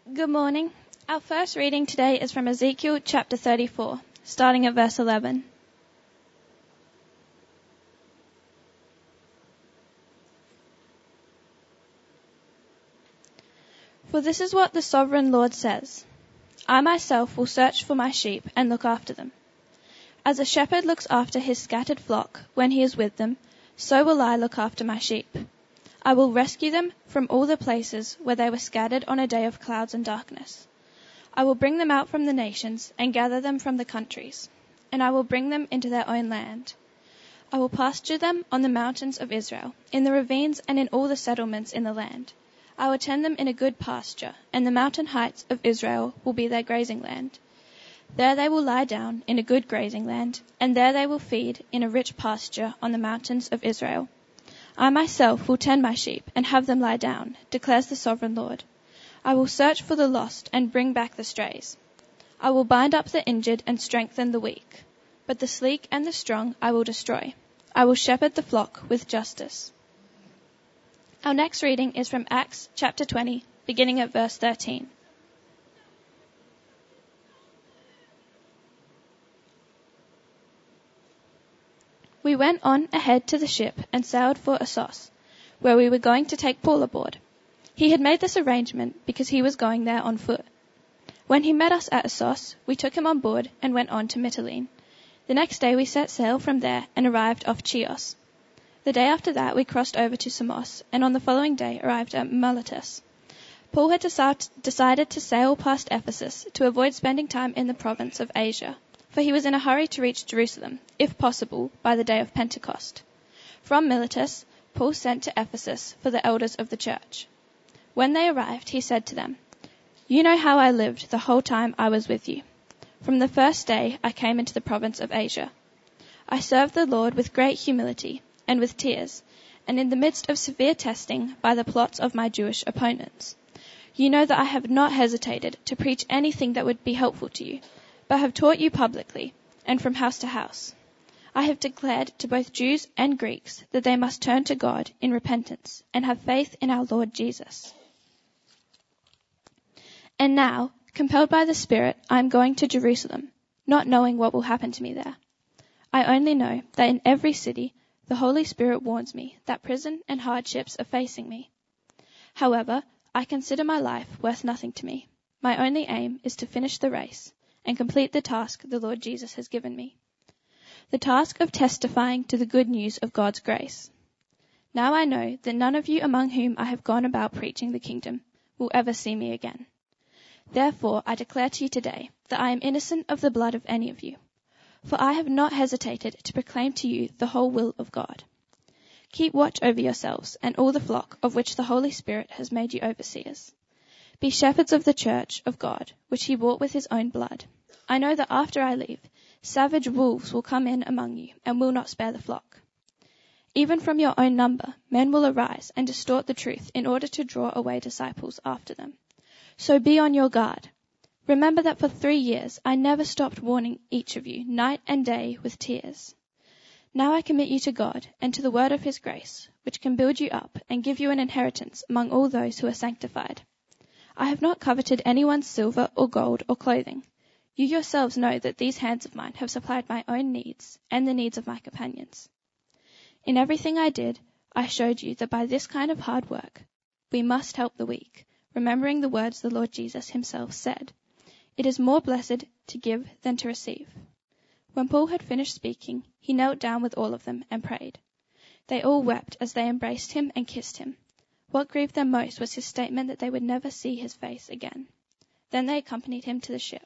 Good morning. Our first reading today is from Ezekiel chapter 34, starting at verse 11. For this is what the sovereign Lord says. I myself will search for my sheep and look after them. As a shepherd looks after his scattered flock when he is with them, so will I look after my sheep. I will rescue them from all the places where they were scattered on a day of clouds and darkness. I will bring them out from the nations and gather them from the countries, and I will bring them into their own land. I will pasture them on the mountains of Israel, in the ravines and in all the settlements in the land. I will tend them in a good pasture, and the mountain heights of Israel will be their grazing land. There they will lie down in a good grazing land, and there they will feed in a rich pasture on the mountains of Israel. I myself will tend my sheep and have them lie down, declares the sovereign Lord. I will search for the lost and bring back the strays. I will bind up the injured and strengthen the weak. But the sleek and the strong I will destroy. I will shepherd the flock with justice. Our next reading is from Acts chapter 20, beginning at verse 13. We went on ahead to the ship and sailed for Assos, where we were going to take Paul aboard. He had made this arrangement because he was going there on foot. When he met us at Assos, we took him on board and went on to Mytilene. The next day we set sail from there and arrived off Chios. The day after that we crossed over to Samos, and on the following day arrived at Miletus. Paul had decided to sail past Ephesus to avoid spending time in the province of Asia, for he was in a hurry to reach Jerusalem, if possible, by the day of Pentecost. From Miletus, Paul sent to Ephesus for the elders of the church. When they arrived, he said to them, "You know how I lived the whole time I was with you. From the first day I came into the province of Asia. I served the Lord with great humility and with tears, and in the midst of severe testing by the plots of my Jewish opponents. You know that I have not hesitated to preach anything that would be helpful to you, but have taught you publicly, and from house to house. I have declared to both Jews and Greeks that they must turn to God in repentance and have faith in our Lord Jesus. And now, compelled by the Spirit, I am going to Jerusalem, not knowing what will happen to me there. I only know that in every city the Holy Spirit warns me that prison and hardships are facing me. However, I consider my life worth nothing to me. My only aim is to finish the race and complete the task the Lord Jesus has given me. The task of testifying to the good news of God's grace. Now I know that none of you among whom I have gone about preaching the kingdom will ever see me again. Therefore I declare to you today that I am innocent of the blood of any of you, for I have not hesitated to proclaim to you the whole will of God. Keep watch over yourselves and all the flock of which the Holy Spirit has made you overseers. Be shepherds of the church of God, which he bought with his own blood. I know that after I leave, savage wolves will come in among you and will not spare the flock. Even from your own number, men will arise and distort the truth in order to draw away disciples after them. So be on your guard. Remember that for 3 years I never stopped warning each of you night and day with tears. Now I commit you to God and to the word of his grace, which can build you up and give you an inheritance among all those who are sanctified. I have not coveted anyone's silver or gold or clothing. You yourselves know that these hands of mine have supplied my own needs and the needs of my companions. In everything I did, I showed you that by this kind of hard work, we must help the weak, remembering the words the Lord Jesus himself said, "It is more blessed to give than to receive." When Paul had finished speaking, he knelt down with all of them and prayed. They all wept as they embraced him and kissed him. What grieved them most was his statement that they would never see his face again. Then they accompanied him to the ship.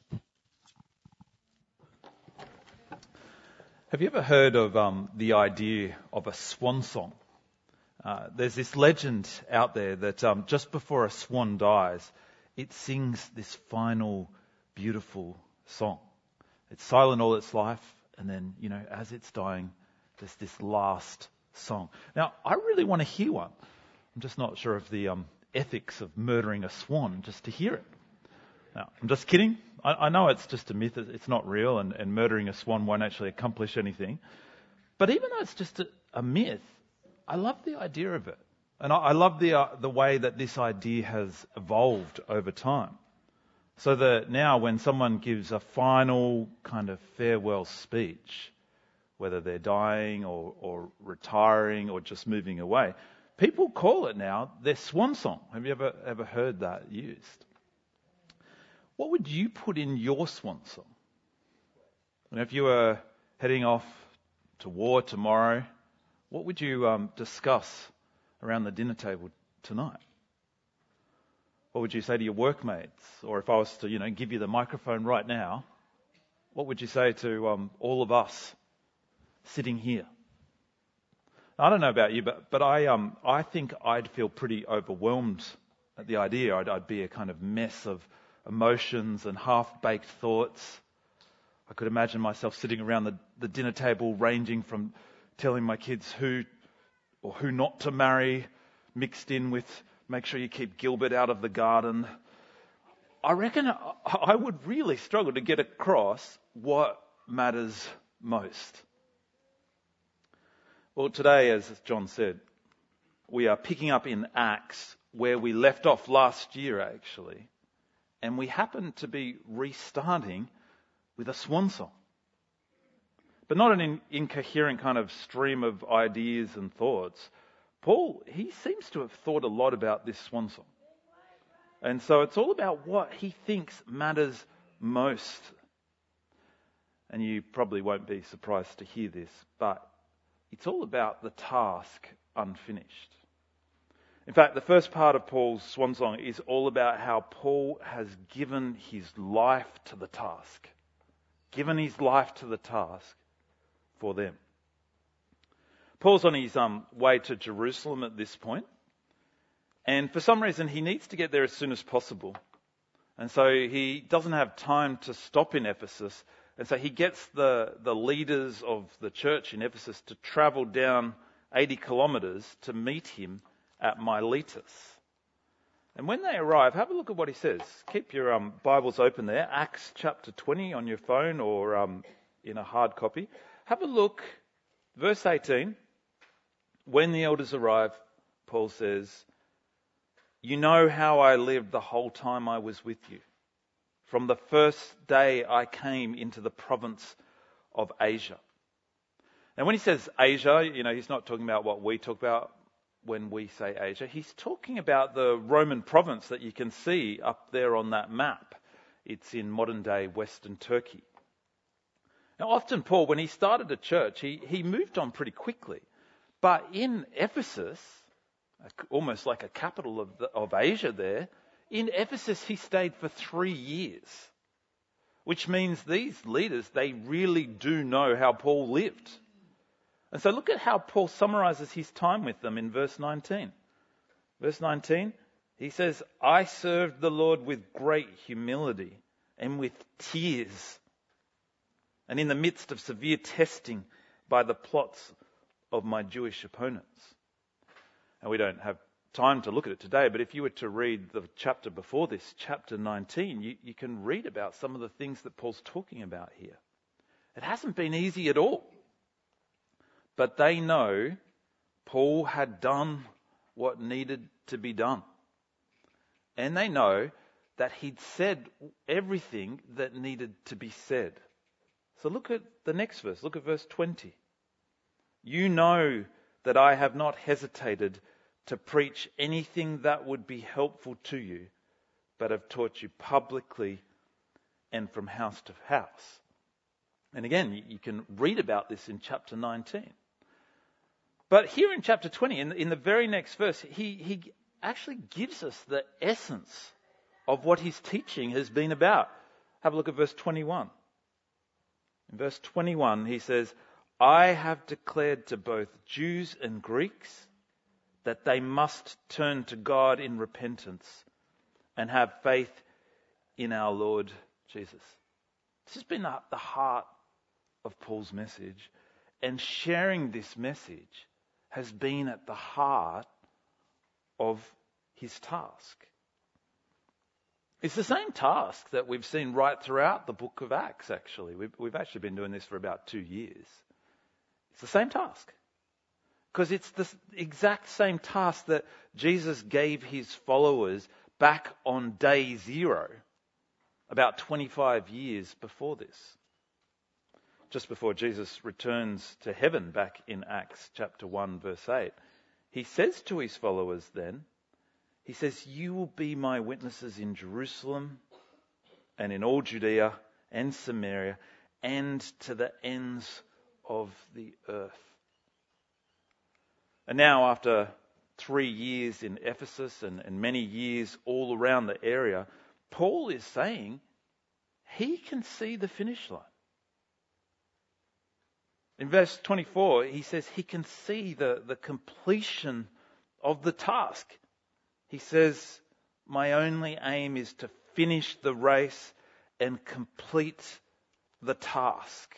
Have you ever heard of the idea of a swan song? There's this legend out there that just before a swan dies, it sings this final, beautiful song. It's silent all its life, and then, as it's dying, there's this last song. Now, I really want to hear one. I'm just not sure of the ethics of murdering a swan just to hear it. Now, I'm just kidding. I know it's just a myth. It's not real, and murdering a swan won't actually accomplish anything. But even though it's just a myth, I love the idea of it. And I love the way that this idea has evolved over time. So that now when someone gives a final kind of farewell speech, whether they're dying or retiring or just moving away, people call it now their swan song. Have you ever heard that used? What would you put in your swan song? And if you were heading off to war tomorrow, what would you discuss around the dinner table tonight? What would you say to your workmates? Or if I was to, give you the microphone right now, what would you say to all of us sitting here? I don't know about you, but I think I'd feel pretty overwhelmed at the idea. I'd be a kind of mess of emotions and half-baked thoughts. I could imagine myself sitting around the dinner table, ranging from telling my kids who not to marry, mixed in with make sure you keep Gilbert out of the garden. I reckon I would really struggle to get across what matters most. Well, today, as John said, we are picking up in Acts where we left off last year, actually. And we happen to be restarting with a swan song. But not an incoherent kind of stream of ideas and thoughts. Paul, he seems to have thought a lot about this swan song. And so it's all about what he thinks matters most. And you probably won't be surprised to hear this, but it's all about the task unfinished. In fact, the first part of Paul's swan song is all about how Paul has given his life to the task. Given his life to the task for them. Paul's on his way to Jerusalem at this point. And for some reason, he needs to get there as soon as possible. And so he doesn't have time to stop in Ephesus. And so he gets the leaders of the church in Ephesus to travel down 80 kilometres to meet him at Miletus. And when they arrive, have a look at what he says. Keep your Bibles open there. Acts chapter 20 on your phone or in a hard copy. Have a look. Verse 18. When the elders arrive, Paul says, "You know how I lived the whole time I was with you. From the first day I came into the province of Asia." And when he says Asia, he's not talking about what we talk about when we say Asia. He's talking about the Roman province that you can see up there on that map. It's in modern-day Western Turkey. Now, often Paul, when he started a church, he moved on pretty quickly. But in Ephesus, almost like a capital of Asia there, in Ephesus he stayed for 3 years. Which means these leaders, they really do know how Paul lived. And so look at how Paul summarizes his time with them in verse 19. Verse 19, he says, "I served the Lord with great humility and with tears, and in the midst of severe testing by the plots of my Jewish opponents." And we don't have time to look at it today, but if you were to read the chapter before this, chapter 19, you can read about some of the things that Paul's talking about here. It hasn't been easy at all. But they know Paul had done what needed to be done. And they know that he'd said everything that needed to be said. So look at the next verse. Look at verse 20. "You know that I have not hesitated to preach anything that would be helpful to you, but have taught you publicly and from house to house." And again, you can read about this in chapter 19. But here in chapter 20, in the very next verse, he actually gives us the essence of what his teaching has been about. Have a look at verse 21. In verse 21, he says, "I have declared to both Jews and Greeks that they must turn to God in repentance and have faith in our Lord Jesus." This has been the heart of Paul's message. And sharing this message has been at the heart of his task. It's the same task that we've seen right throughout the book of Acts, actually. We've actually been doing this for about 2 years. It's the same task. Because it's the exact same task that Jesus gave his followers back on day 0 about 25 years before this. Just before Jesus returns to heaven back in Acts chapter 1 verse 8, he says to his followers then, he says, "You will be my witnesses in Jerusalem and in all Judea and Samaria and to the ends of the earth." And now after 3 years in Ephesus and many years all around the area, Paul is saying he can see the finish line. In verse 24, he says he can see the completion of the task. He says, "My only aim is to finish the race and complete the task."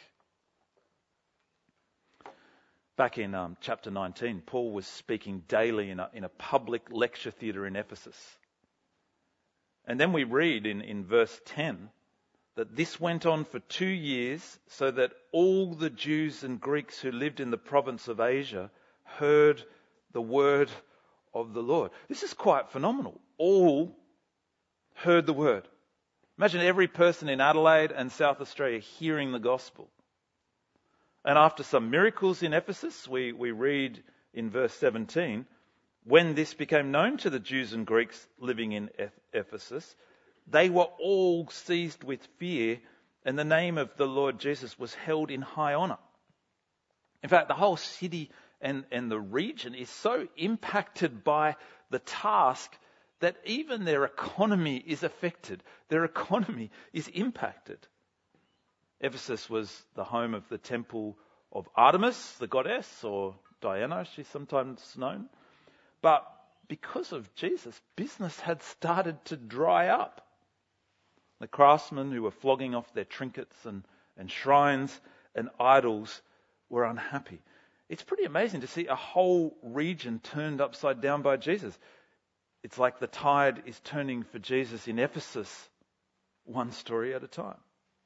Back in chapter 19, Paul was speaking daily in a public lecture theatre in Ephesus. And then we read in verse 10 that this went on for 2 years, so that all the Jews and Greeks who lived in the province of Asia heard the word of the Lord. This is quite phenomenal. All heard the word. Imagine every person in Adelaide and South Australia hearing the gospel. And after some miracles in Ephesus, we read in verse 17, when this became known to the Jews and Greeks living in Ephesus, they were all seized with fear, and the name of the Lord Jesus was held in high honour. In fact, the whole city and the region is so impacted by the task that even their economy is affected. Their economy is impacted. Ephesus was the home of the temple of Artemis, the goddess, or Diana, she's sometimes known. But because of Jesus, business had started to dry up. The craftsmen who were flogging off their trinkets and shrines and idols were unhappy. It's pretty amazing to see a whole region turned upside down by Jesus. It's like the tide is turning for Jesus in Ephesus, one story at a time.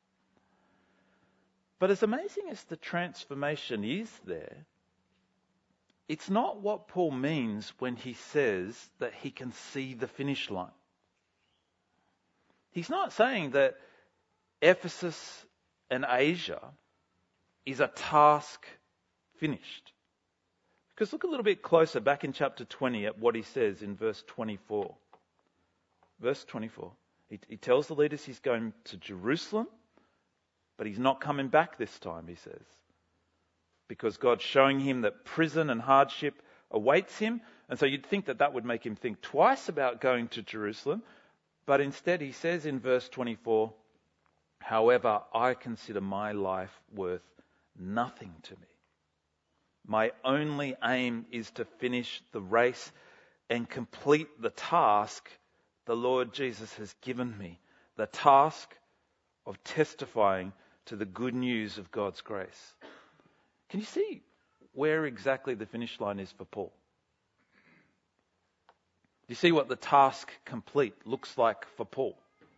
But as amazing as the transformation is there, it's not what Paul means when he says that he can see the finish line. He's not saying that Ephesus and Asia is a task finished. Because look a little bit closer back in chapter 20 at what he says in verse 24. Verse 24. He tells the leaders he's going to Jerusalem, but he's not coming back this time, he says. Because God's showing him that prison and hardship awaits him. And so you'd think that would make him think twice about going to Jerusalem. But instead he says in verse 24, "However, I consider my life worth nothing to me. My only aim is to finish the race and complete the task the Lord Jesus has given me, the task of testifying to the good news of God's grace." Can you see where exactly the finish line is for Paul? Do you see what the task complete looks like for Paul?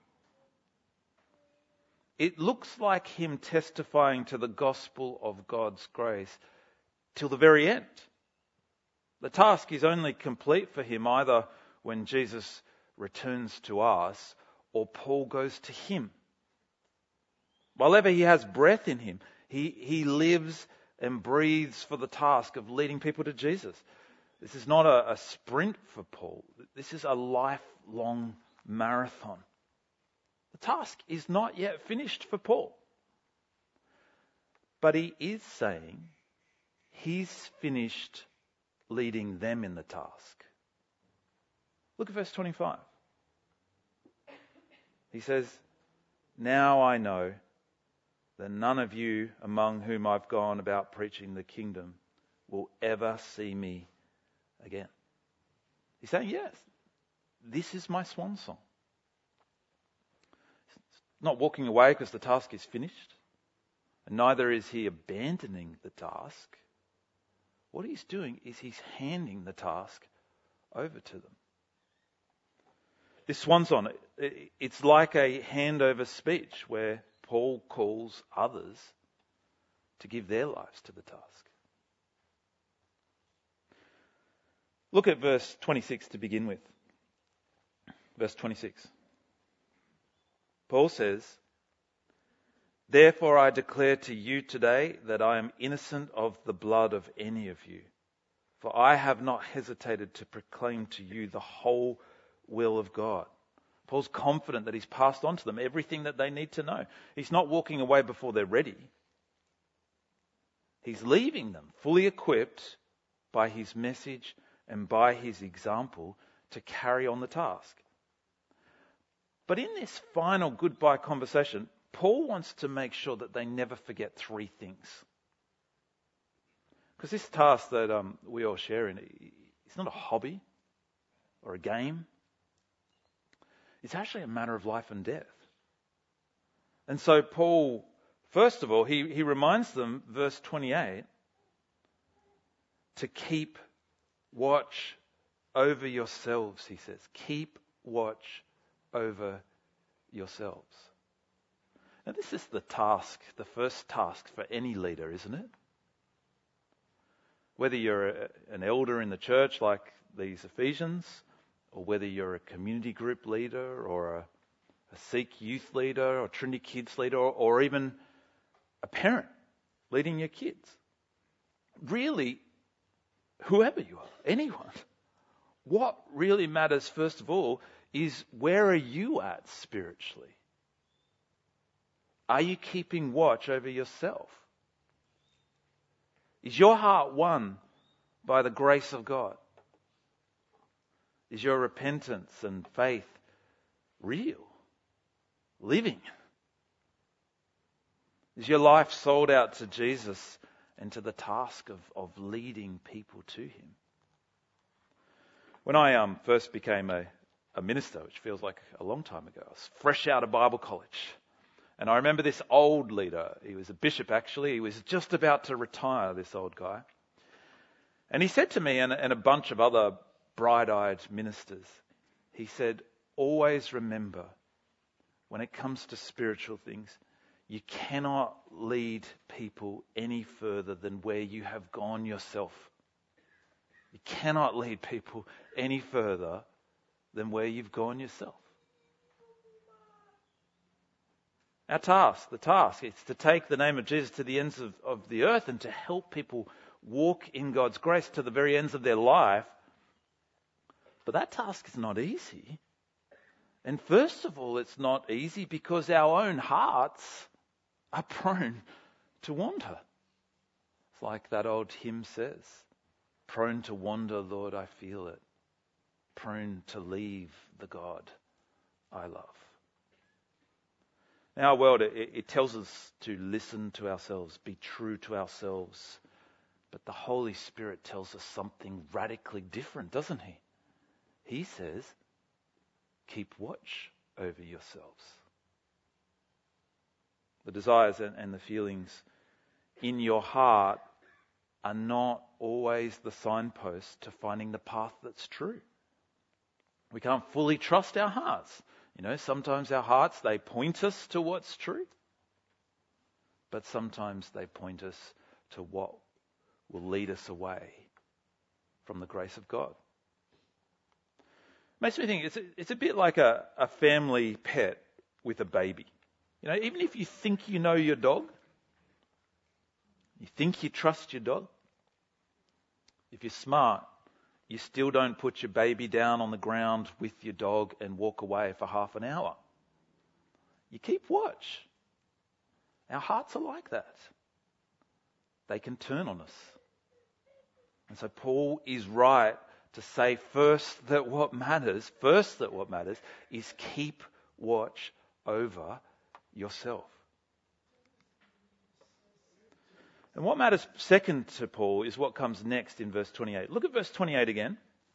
It looks like him testifying to the gospel of God's grace till the very end. The task is only complete for him either when Jesus returns to us or Paul goes to him. While ever he has breath in him, he lives and breathes for the task of leading people to Jesus. This is not a sprint for Paul. This is a lifelong marathon. The task is not yet finished for Paul. But he is saying he's finished leading them in the task. Look at verse 25. He says, "Now I know that none of you among whom I've gone about preaching the kingdom will ever see me again." He's saying, yes, this is my swan song. He's not walking away because the task is finished, and neither is he abandoning the task. What he's doing is he's handing the task over to them. This swan song, it's like a handover speech where Paul calls others to give their lives to the task. Look at verse 26 to begin with. Verse 26. Paul says, "Therefore I declare to you today that I am innocent of the blood of any of you. For I have not hesitated to proclaim to you the whole will of God." Paul's confident that he's passed on to them everything that they need to know. He's not walking away before they're ready. He's leaving them fully equipped by his message and by his example to carry on the task. But in this final goodbye conversation, Paul wants to make sure that they never forget three things. Because this task that we all share in, it's not a hobby or a game. It's actually a matter of life and death. And so Paul, first of all, he reminds them, verse 28, to keep watch over yourselves, he says. Keep watch over yourselves. Now this is the task, the first task for any leader, isn't it? Whether you're an elder in the church like these Ephesians, or whether you're a community group leader, or a Seek youth leader, or Trinity Kids leader, or even a parent leading your kids. Really, whoever you are, anyone. What really matters, first of all, is where are you at spiritually? Are you keeping watch over yourself? Is your heart won by the grace of God? Is your repentance and faith real? Living? Is your life sold out to Jesus and to the task of leading people to him? When I first became a minister, which feels like a long time ago, I was fresh out of Bible college. And I remember this old leader. He was a bishop, actually. He was just about to retire, this old guy. And he said to me and a bunch of other bright-eyed ministers, he said, "Always remember, when it comes to spiritual things, you cannot lead people any further than where you have gone yourself. You cannot lead people any further than where you've gone yourself." Our task, the task, is to take the name of Jesus to the ends of the earth and to help people walk in God's grace to the very ends of their life. But that task is not easy. And first of all, it's not easy because our own hearts are prone to wander. It's like that old hymn says, "Prone to wander, Lord, I feel it. Prone to leave the God I love." In our world, it tells us to listen to ourselves, be true to ourselves. But the Holy Spirit tells us something radically different, doesn't he? He says, keep watch over yourselves. The desires and the feelings in your heart are not always the signpost to finding the path that's true. We can't fully trust our hearts. Sometimes our hearts, they point us to what's true. But sometimes they point us to what will lead us away from the grace of God. Makes me think it's a bit like a family pet with a baby. Even if you think you know your dog, you think you trust your dog, if you're smart, you still don't put your baby down on the ground with your dog and walk away for half an hour. You keep watch. Our hearts are like that. They can turn on us. And so Paul is right to say first that what matters is keep watch over yourself. And what matters second to Paul is what comes next in verse 28. Look at verse 28 again.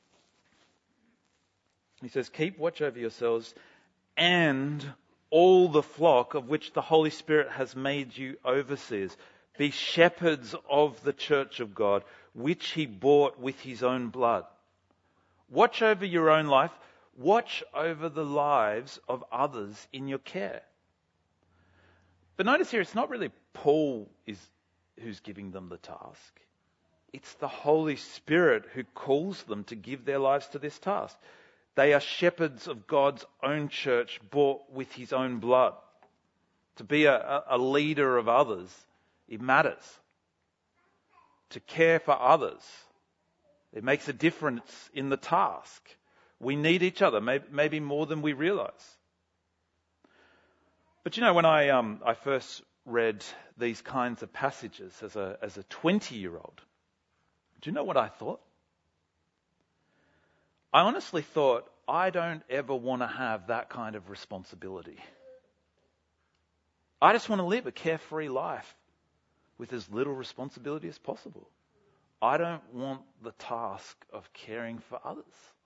He says, keep watch over yourselves and all the flock of which the Holy Spirit has made you overseers. Be shepherds of the church of God, which he bought with his own blood. Watch over your own life. Watch over the lives of others in your care. But notice here, it's not really Paul who's giving them the task. It's the Holy Spirit who calls them to give their lives to this task. They are shepherds of God's own church, bought with his own blood. To be a leader of others, it matters. To care for others, it makes a difference in the task. We need each other, maybe more than we realize. But when I first read these kinds of passages as a 20-year-old, do you know what I thought? I honestly thought, I don't ever want to have that kind of responsibility. I just want to live a carefree life with as little responsibility as possible. I don't want the task of caring for others.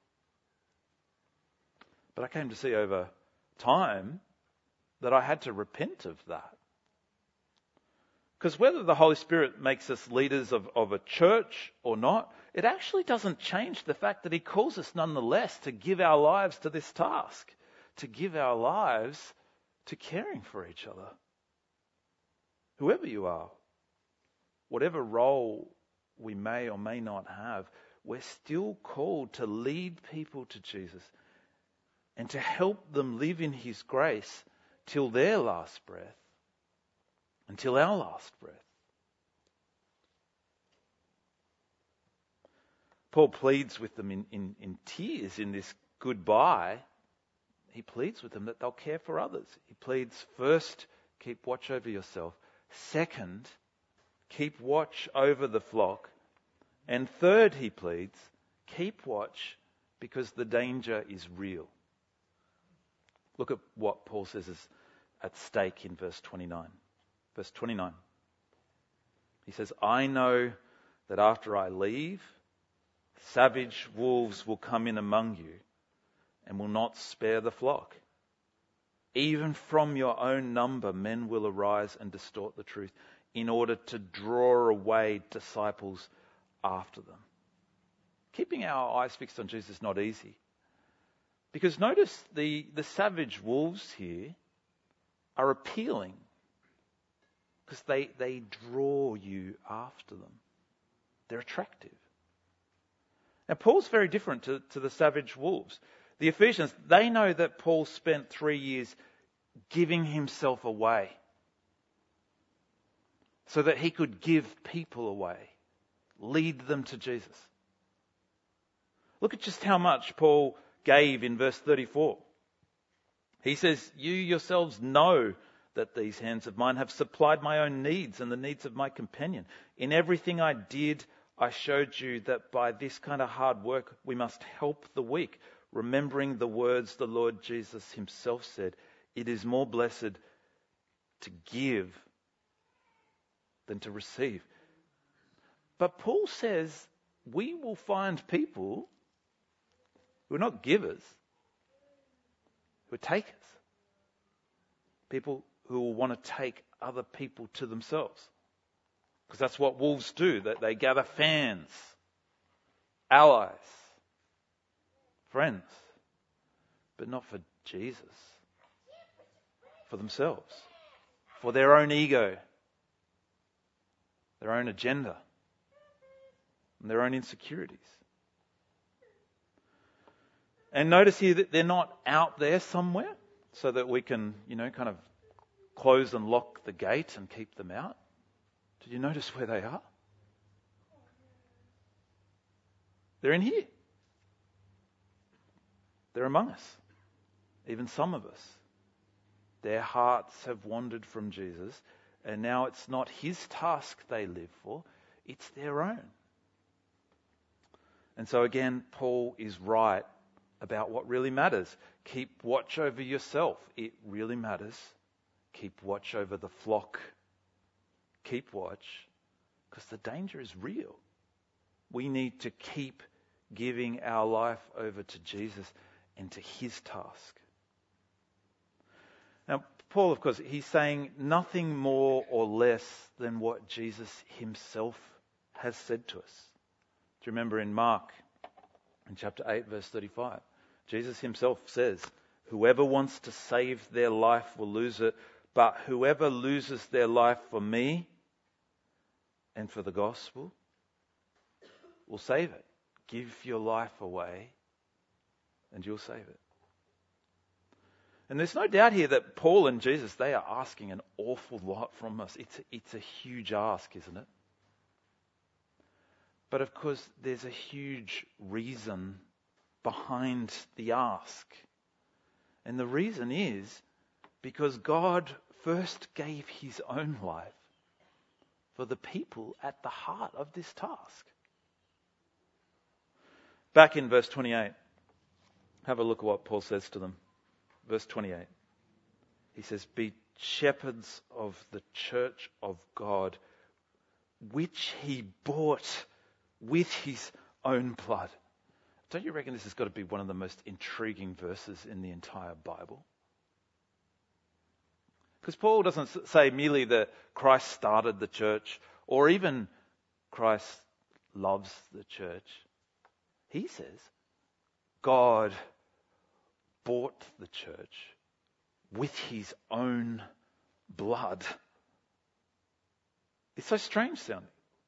But I came to see over time that I had to repent of that. Because whether the Holy Spirit makes us leaders of a church or not, it actually doesn't change the fact that he calls us nonetheless to give our lives to this task, to give our lives to caring for each other. Whoever you are, whatever role we may or may not have, we're still called to lead people to Jesus and to help them live in his grace till their last breath, until our last breath. Paul pleads with them in tears in this goodbye. He pleads with them that they'll care for others. He pleads, first, keep watch over yourself. Second, keep watch over the flock. And third, he pleads, keep watch because the danger is real. Look at what Paul says is at stake in verse 29. Verse 29. He says, I know that after I leave, savage wolves will come in among you and will not spare the flock. Even from your own number, men will arise and distort the truth in order to draw away disciples after them. Keeping our eyes fixed on Jesus is not easy. Because notice the savage wolves here are appealing. Because they draw you after them. They're attractive. Now, Paul's very different to the savage wolves. The Ephesians, they know that Paul spent 3 years giving himself away so that he could give people away, lead them to Jesus. Look at just how much Paul gave in verse 34. He says, you yourselves know that these hands of mine have supplied my own needs and the needs of my companion. In everything I did, I showed you that by this kind of hard work, we must help the weak, remembering the words the Lord Jesus himself said, it is more blessed to give than to receive. But Paul says we will find people who are not givers, who are takers. People who will want to take other people to themselves. Because that's what wolves do. That they gather fans, allies, friends, but not for Jesus. For themselves. For their own ego. Their own agenda. And their own insecurities. And notice here that they're not out there somewhere so that we can, kind of close and lock the gate and keep them out. Did you notice where they are? They're in here. They're among us. Even some of us. Their hearts have wandered from Jesus, and now it's not his task they live for, it's their own. And so again, Paul is right about what really matters. Keep watch over yourself. It really matters. Keep watch over the flock. Keep watch, because the danger is real. We need to keep giving our life over to Jesus and to his task. Now, Paul, of course, he's saying nothing more or less than what Jesus himself has said to us. Do you remember in Mark, in chapter 8, verse 35, Jesus himself says, whoever wants to save their life will lose it, but whoever loses their life for me and for the gospel will save it. Give your life away and you'll save it. And there's no doubt here that Paul and Jesus, they are asking an awful lot from us. It's a huge ask, isn't it? But of course, there's a huge reason behind the ask. And the reason is because God first gave his own life for the people at the heart of this task. Back in verse 28, have a look at what Paul says to them. Verse 28. He says, "Be shepherds of the church of God, which he bought with his own blood." Don't you reckon this has got to be one of the most intriguing verses in the entire Bible? Because Paul doesn't say merely that Christ started the church or even Christ loves the church. He says God bought the church with his own blood. It's so strange sounding.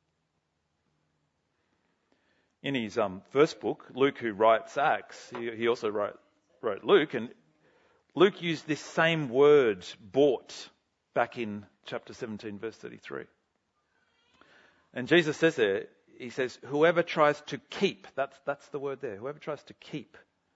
In his first book, Luke, who writes Acts, he also wrote Luke, and Luke used this same word, bought, back in chapter 17, verse 33. And Jesus says there, he says, whoever tries to keep, that's the word there, whoever tries to keep,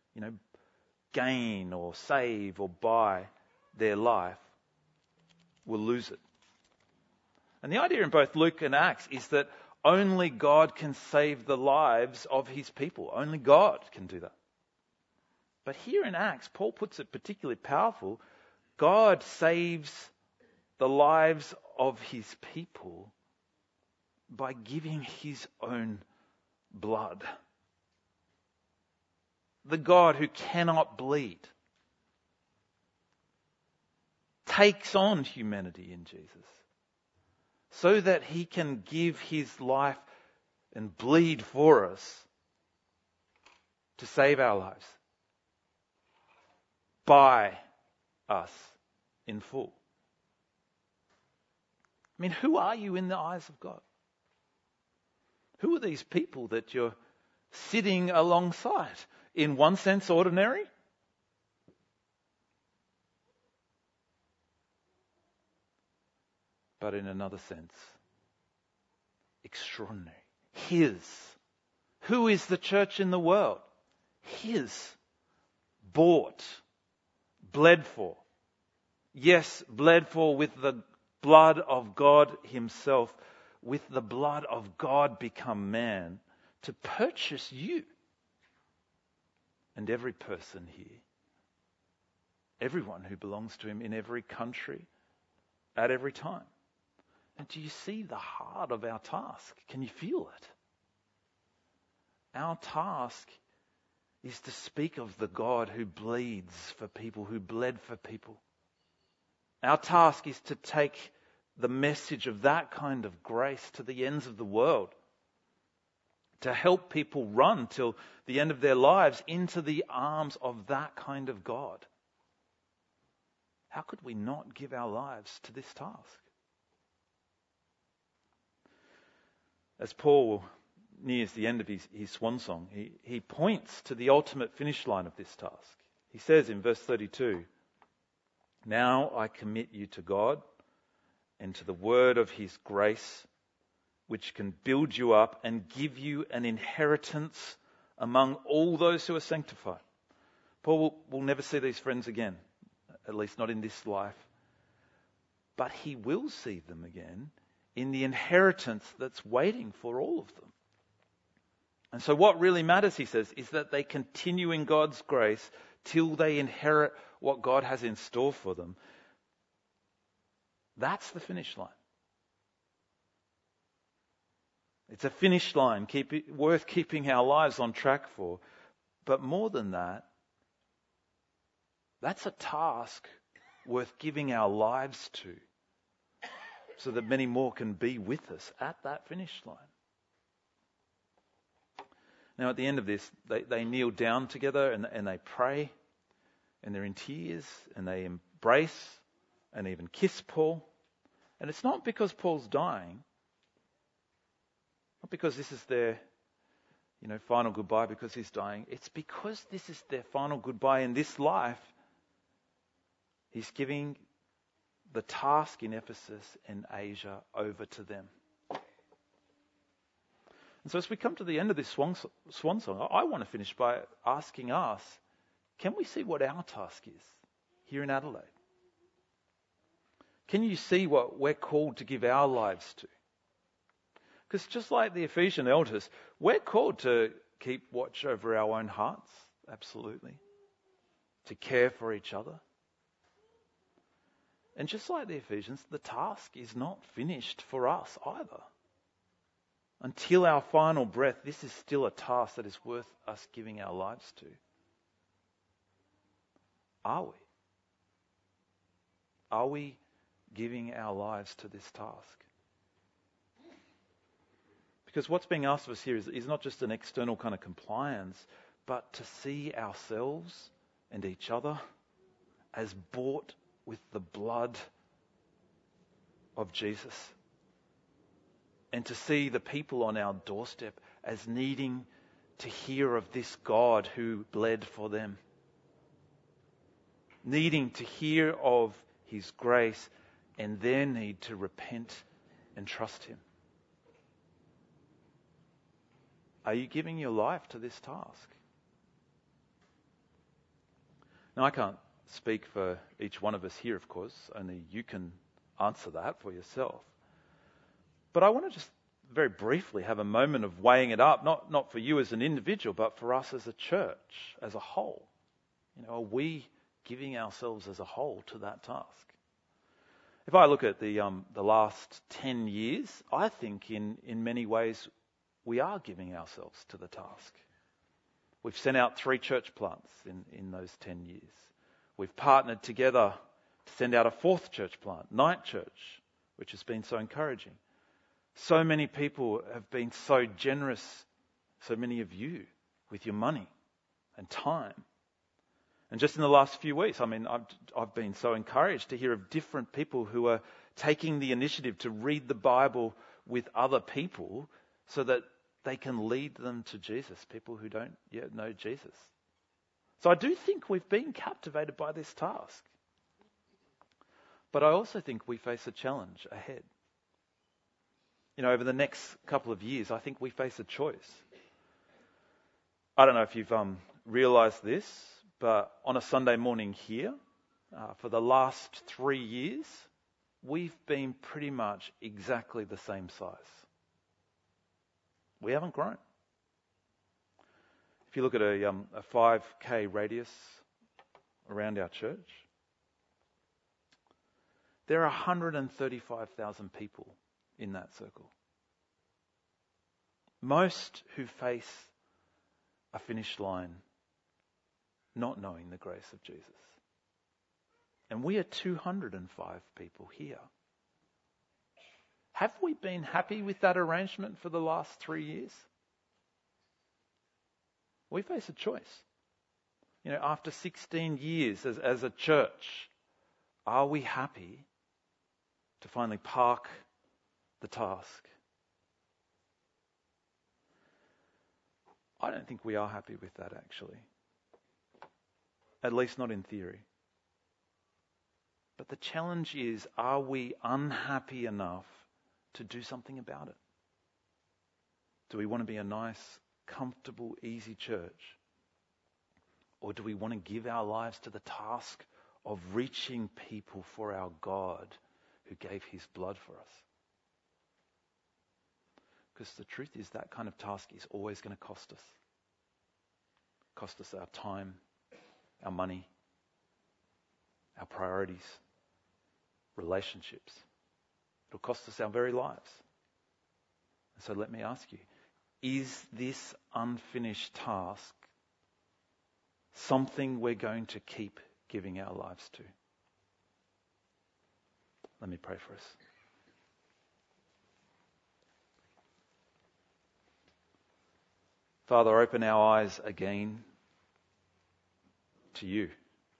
gain or save or buy their life will lose it. And the idea in both Luke and Acts is that only God can save the lives of his people. Only God can do that. But here in Acts, Paul puts it particularly powerful. God saves the lives of his people by giving his own blood. The God who cannot bleed takes on humanity in Jesus so that he can give his life and bleed for us to save our lives, buy us in full. I mean, who are you in the eyes of God? Who are these people that you're sitting alongside? In one sense, ordinary. But in another sense, extraordinary. His. Who is the church in the world? His. Bought. Bled for. Yes, bled for with the blood of God himself, with the blood of God become man, to purchase you and every person here. Everyone who belongs to him in every country, at every time. And do you see the heart of our task? Can you feel it? Our task is to speak of the God who bleeds for people, who bled for people. Our task is to take the message of that kind of grace to the ends of the world, to help people run till the end of their lives into the arms of that kind of God. How could we not give our lives to this task? As Paul nears the end of his swan song, he points to the ultimate finish line of this task. He says in verse 32, "Now I commit you to God and to the word of his grace, which can build you up and give you an inheritance among all those who are sanctified." Paul will never see these friends again, at least not in this life. But he will see them again in the inheritance that's waiting for all of them. And so what really matters, he says, is that they continue in God's grace till they inherit what God has in store for them. That's the finish line. It's a finish line worth keeping our lives on track for. But more than that, that's a task worth giving our lives to, so that many more can be with us at that finish line. Now at the end of this, they kneel down together and they pray, and they're in tears, and they embrace and even kiss Paul. And it's not because Paul's dying, not because this is their final goodbye because he's dying. It's because this is their final goodbye in this life. He's giving the task in Ephesus and Asia over to them. And so as we come to the end of this swan song, I want to finish by asking us, can we see what our task is here in Adelaide? Can you see what we're called to give our lives to? Because just like the Ephesian elders, we're called to keep watch over our own hearts, absolutely. To care for each other. And just like the Ephesians, the task is not finished for us either. Until our final breath, this is still a task that is worth us giving our lives to. Are we? Are we giving our lives to this task? Because what's being asked of us here is not just an external kind of compliance, but to see ourselves and each other as bought with the blood of Jesus. And to see the people on our doorstep as needing to hear of this God who bled for them. Needing to hear of his grace and their need to repent and trust him. Are you giving your life to this task? Now, I can't speak for each one of us here, of course. Only you can answer that for yourself. But I want to just very briefly have a moment of weighing it up, not for you as an individual, but for us as a church, as a whole. Are we giving ourselves as a whole to that task? If I look at the last 10 years, I think in many ways we are giving ourselves to the task. We've sent out 3 church plants in those 10 years. We've partnered together to send out a 4th church plant, Night Church, which has been so encouraging. So many people have been so generous, so many of you, with your money and time. And just in the last few weeks, I've been so encouraged to hear of different people who are taking the initiative to read the Bible with other people so that they can lead them to Jesus, people who don't yet know Jesus. So I do think we've been captivated by this task. But I also think we face a challenge ahead. Over the next couple of years, I think we face a choice. I don't know if you've realised this, but on a Sunday morning here, for the last 3 years, we've been pretty much exactly the same size. We haven't grown. If you look at a 5K radius around our church, there are 135,000 people in that circle. Most who face a finish line not knowing the grace of Jesus. And we are 205 people here. Have we been happy with that arrangement for the last 3 years? We face a choice. After 16 years as a church, are we happy to finally park the task? I don't think we are happy with that, actually. At least not in theory. But the challenge is, are we unhappy enough to do something about it? Do we want to be a nice, comfortable, easy church? Or do we want to give our lives to the task of reaching people for our God who gave his blood for us? Because the truth is that kind of task is always going to cost us. Cost us our time, our money, our priorities, relationships. It'll cost us our very lives. And so let me ask you, is this unfinished task something we're going to keep giving our lives to? Let me pray for us. Father, open our eyes again to you,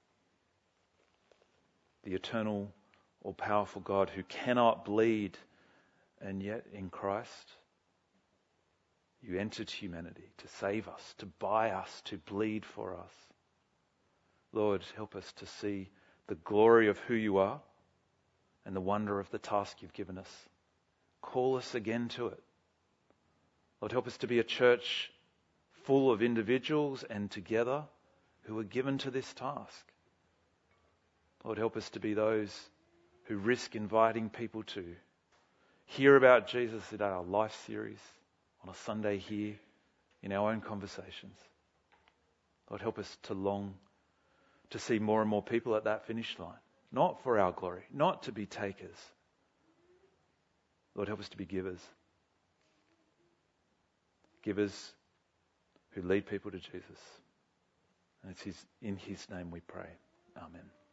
the eternal, all-powerful God who cannot bleed, and yet in Christ You entered humanity to save us, to buy us, to bleed for us. Lord, help us to see the glory of who you are and the wonder of the task you've given us. Call us again to it. Lord, help us to be a church full of individuals and together who are given to this task. Lord, help us to be those who risk inviting people to hear about Jesus in our life series, on a Sunday here, in our own conversations. Lord, help us to long to see more and more people at that finish line, not for our glory, not to be takers. Lord, help us to be givers. Givers who lead people to Jesus. And it's in his name we pray. Amen.